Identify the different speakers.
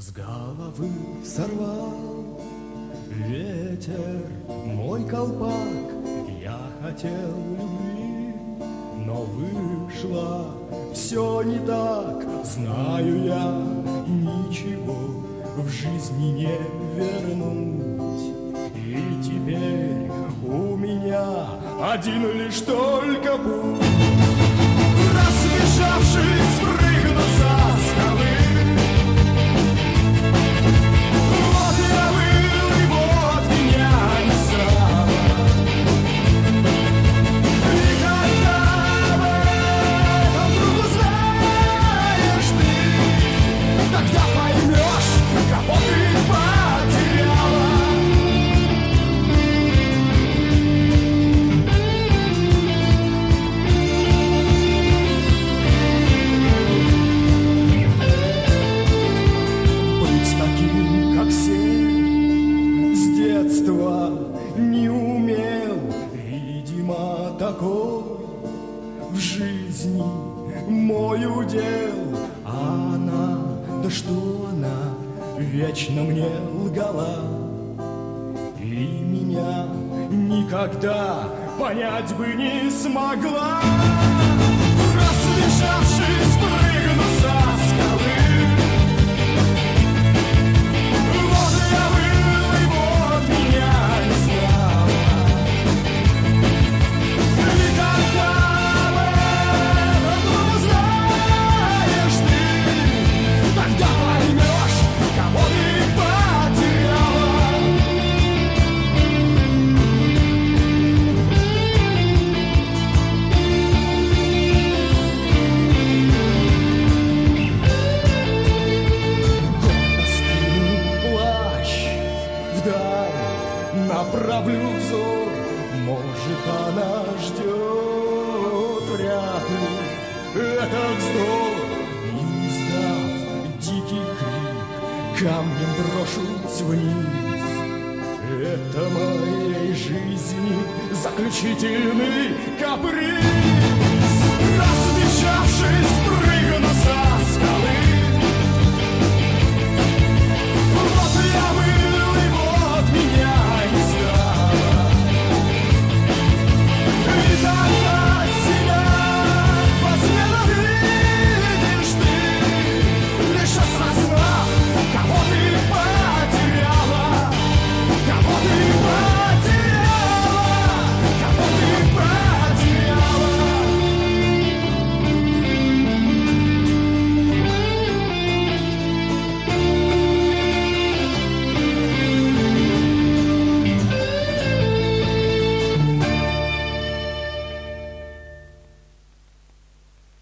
Speaker 1: С головы сорвал ветер мой колпак. Я хотел любви, но вышло все не так. Знаю я, ничего в жизни не вернуть. И теперь у меня один лишь только путь. Разбежавшись, прыгну со скалы. Вот я был, и вот меня не стало. И когда об этом вдруг узнаешь ты, тогда поймешь, кого ты потеряла. Не умел, видимо, такой в жизни мой удел. А она, да что она, вечно мне лгала. И меня никогда понять бы не смогла. Разбежавшись, прыгну со скалы. Вот я был, и вот меня не стало. И когда об этом вдруг узнаешь ты, тогда поймешь, кого ты потеряла. Направлю взор, может, она ждет, вряд ли это вздох. И, издав дикий крик, камнем брошусь вниз. Это моей жизни заключительный каприз.